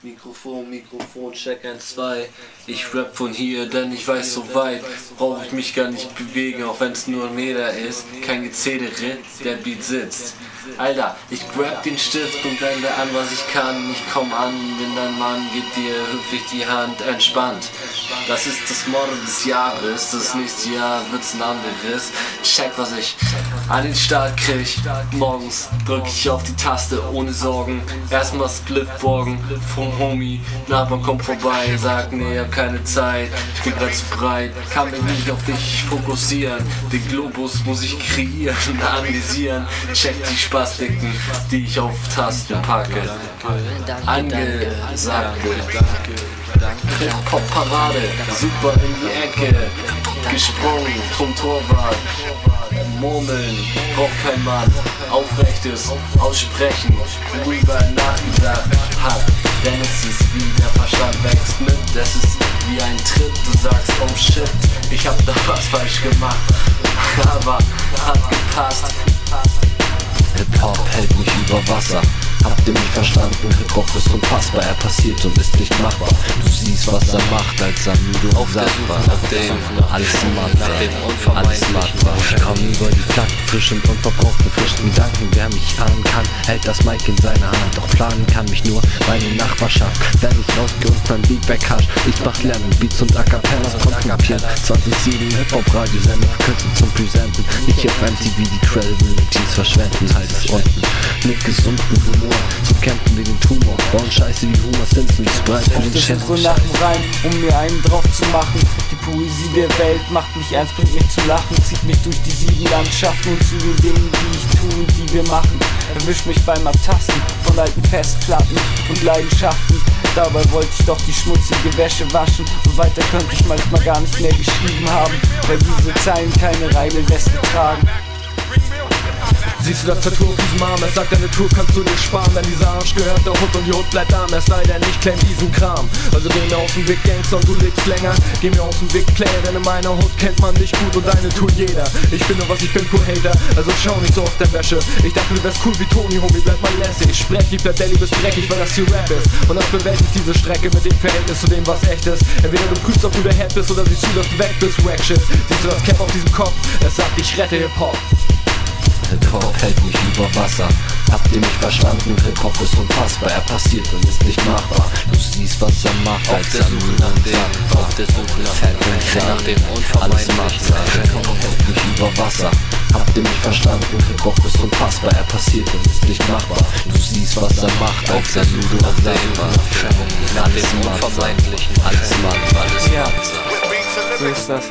Mikrofon, check 1, 2. Ich rap von hier, denn ich weiß, so weit brauche ich mich gar nicht bewegen, auch wenn es nur 1 Meter ist. Kein Gezedere, der Beat sitzt. Alter, ich grab den Stift und wende an, was ich kann. Ich komm an, bin dein Mann, gib dir höflich die Hand, entspannt. Das ist das Motto des Jahres, das nächste Jahr wird's ein anderes. Check, was ich an den Start krieg. Morgens drück ich auf die Taste ohne Sorgen. Erstmal Split borgen vom Homie. Nachbar kommt vorbei, sagt, nee, hab keine Zeit. Ich bin grad zu breit, kann mich nicht auf dich fokussieren. Den Globus muss ich kreieren, analysieren. Check die Spastiken, die ich auf Tasten packe. Angesagte Hip-Hop-Parade, super in die Ecke. Gesprungen vom Torwart. Murmeln, braucht kein Mann. Aufrechtes Aussprechen, worüber nachgedacht hat. Denn es ist wie der Verstand wächst mit. Es ist wie ein Tritt, du sagst, oh shit, ich hab da was falsch gemacht. Aber hat gepasst. Hip-Hop hält mich über Wasser. Habt ihr mich verstanden? Hip-Hop ist unfassbar, er passiert und ist nicht machbar. Du siehst, was er macht, als er müde und satt war. Alles matt, alles matt. Ich komm über die Platten, frisch und unverbrauchte frischen Gedanken. Wer mich ahnen kann, hält das Mic in seiner Hand. Doch planen kann mich nur meine Nachbarschaft. Wenn ich rausgehe und mein Beatback hasch, ich mach Lernen, Beats und A-Cappellas kontemplieren. 20-7 Hip-Hop-Radiosender verkürzen zum Presenten. Nicht auf MTV die Credibilities verschwenden, halt es unten. Mit gesundem Humor, so kämpfen wir den Tumor. Bauen Scheiße wie Homer Simpson, ist bereit für den Chef. So nach dem Reim, um mir einen drauf zu machen. Die Poesie der Welt macht mich ernst, bringt mich zu lachen. Zieht mich durch die 7 Landschaften und zu den Dingen, die ich tue und die wir machen. Erwischt mich beim Abtasten von alten Festplatten und Leidenschaften. Dabei wollte ich doch die schmutzige Wäsche waschen. Und weiter könnte ich manchmal gar nicht mehr geschrieben haben, weil diese Zeilen keine Reimelweste tragen. Siehst du das Tattoo auf diesem Arm? Er sagt, deine Tour kannst du dir sparen, denn dieser Arsch gehört der Hut und die Hut bleibt arm. Es sei denn, ich claim diesen Kram. Also geh mir aus dem Weg, Gangster, und du lebst länger. Geh mir aus dem Weg, Player, denn in meiner Hut kennt man dich gut und deine Tour jeder. Ich bin nur was ich bin, pur Hater, also schau nicht so auf der Wäsche. Ich dachte, du wärst cool wie Tony, Homie, bleib mal lässig. Sprech, ich bleib Daily, bist dreckig, weil das hier Rap ist. Und das bewältigt diese Strecke mit dem Verhältnis zu dem, was echt ist. Entweder du prüfst, ob du der Head bist, oder siehst du, dass du weg bist, wack shit. Siehst du das Cap auf diesem Kopf? Es sagt, ich rette Hip-Hop. Hip-Hop hält mich über Wasser. Habt ihr mich verstanden? Hip-Hop ist unfassbar, er passiert und ist nicht machbar. Du siehst, was er macht, als er müde und satt war. Auf der Suche nach dem Unvermeidlichen. Hip-Hop hält mich über Wasser. Habt ihr mich verstanden? Hip-Hop ist unfassbar, er passiert und ist nicht machbar. Du siehst, was er macht, als er müde und satt war. Nach dem Unvermeidlichen. Alles macht, alles macht. So ist das.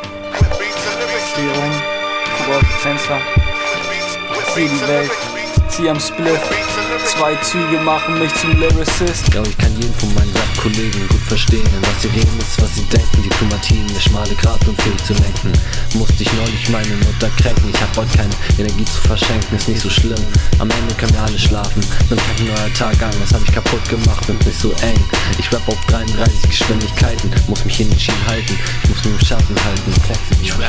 Steh rum, guck auf das Fenster. Seh die Welt, zieh am Split. 2 Züge machen mich zum Lyricist. Ja, ich kann jeden von meinen Rap-Kollegen gut verstehen. Denn was sie reden ist, was sie denken. Diplomatie, der schmale Grat und fähig zu lenken. Musste ich neulich meine Mutter kränken. Ich hab heute keine Energie zu verschenken, ist nicht so schlimm. Am Ende können wir alle schlafen. Dann fängt ein neuer Tag an, was hab ich kaputt gemacht und nicht so eng. Ich rap auf 33 Geschwindigkeiten, muss mich in den Schienen halten. Ich muss mich im Schatten halten. Ich rap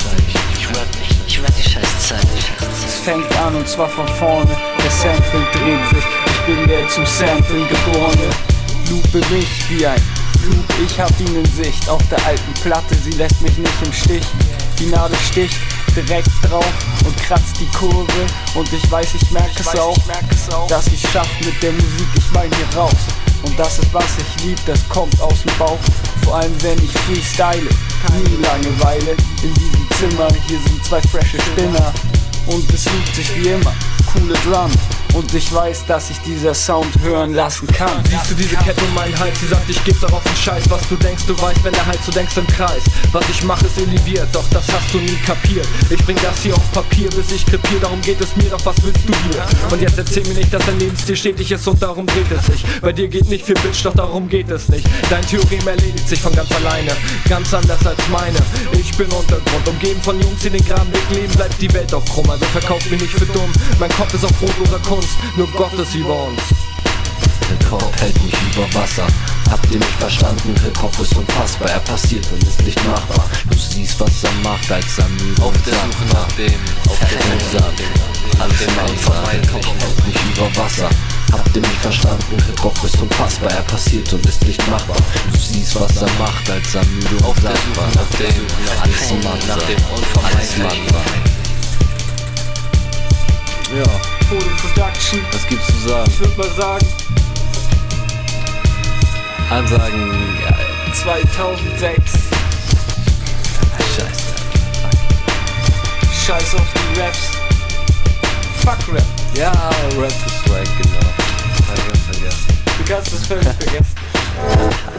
die Scheißzeit. Es fängt an und zwar von vorne. Der Sample dreht sich. Ich bin der zum Samplen geborene. Lupe mich wie ein Loop, ich hab ihn in Sicht. Auf der alten Platte, sie lässt mich nicht im Stich. Die Nadel sticht direkt drauf und kratzt die Kurve. Und ich weiß, ich merke es auch, dass ich schaff mit der Musik, ich mein hier raus. Und das ist was ich lieb, das kommt aus dem Bauch. Vor allem wenn ich freestyle, nie Langeweile. In diesem Zimmer, hier sind 2 frische Spinner. Und es loopt sich wie immer, coole Drum. Und ich weiß, dass ich dieser Sound hören lassen kann. Siehst du diese Kette um meinen Hals, sie sagt, ich geb darauf einen Scheiß. Was du denkst, du weißt, wenn der Hals, du denkst im Kreis. Was ich mache ist eleviert, doch das hast du nie kapiert. Ich bring das hier auf Papier, bis ich krepier, darum geht es mir, doch was willst du hier? Und jetzt erzähl mir nicht, dass dein Lebensstil stetig ist und darum dreht es sich. Bei dir geht nicht viel Bitch, doch darum geht es nicht. Dein Theorem erledigt sich von ganz alleine, ganz anders als meine. Ich bin Untergrund, umgeben von Jungs, die den geraden Weg leben, bleibt die Welt auch krumm. Also verkauft mich nicht für dumm, mein Kopf ist auf brotloser Kunst. Nur Gott ist über uns. Hip-Hop hält mich über Wasser. Habt ihr mich verstanden? Hip-Hop ist unfassbar, er passiert und ist nicht machbar. Du siehst, was er macht, als er müde auf der Suche nach dem alles macht, Hip-Hop hält mich über Wasser. Habt ihr mich verstanden? Hip-Hop ist unfassbar, er passiert und ist nicht machbar. Du siehst, was er macht, als er müde und satt war. Nach dem Unvermeidlichen. Ja, Pole Production, was gibt's zu sagen? ich würd mal sagen, Ansagen, ja, 2006. scheiße. Scheiß auf die Raps. Fuck Rap. Ja, Rap ist wack, genau. Hab ich ganz vergessen. Du kannst es völlig vergessen.